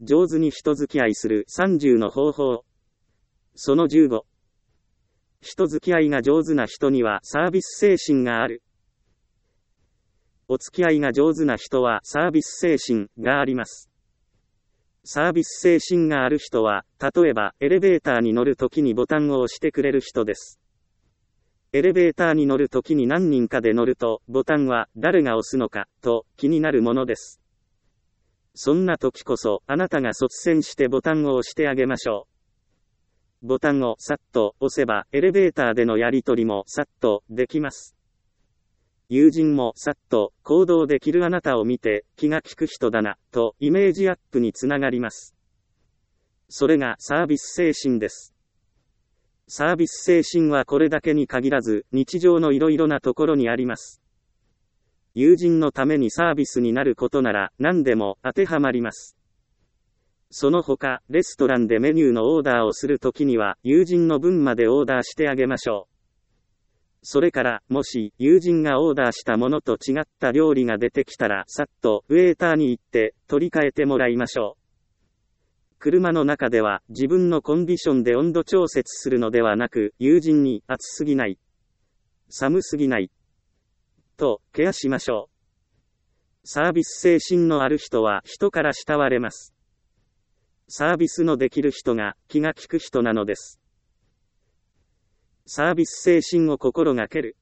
上手に人付き合いする30の方法。その15。人付き合いが上手な人にはサービス精神がある。お付き合いが上手な人はサービス精神があります。サービス精神がある人は、例えばエレベーターに乗るときにボタンを押してくれる人です。エレベーターに乗るときに何人かで乗ると、ボタンは誰が押すのか、と気になるものです。そんな時こそ、あなたが率先してボタンを押してあげましょう。ボタンをさっと押せば、エレベーターでのやり取りもさっとできます。友人もさっと行動できるあなたを見て、気が利く人だな、とイメージアップにつながります。それがサービス精神です。サービス精神はこれだけに限らず、日常のいろいろなところにあります。友人のためにサービスになることなら、何でも当てはまります。その他、レストランでメニューのオーダーをするときには、友人の分までオーダーしてあげましょう。それから、もし、友人がオーダーしたものと違った料理が出てきたら、さっと、ウェーターに行って、取り替えてもらいましょう。車の中では、自分のコンディションで温度調節するのではなく、友人に、暑すぎない。寒すぎない。と、ケアしましょう。サービス精神のある人は、人から慕われます。サービスのできる人が、気が利く人なのです。サービス精神を心がける。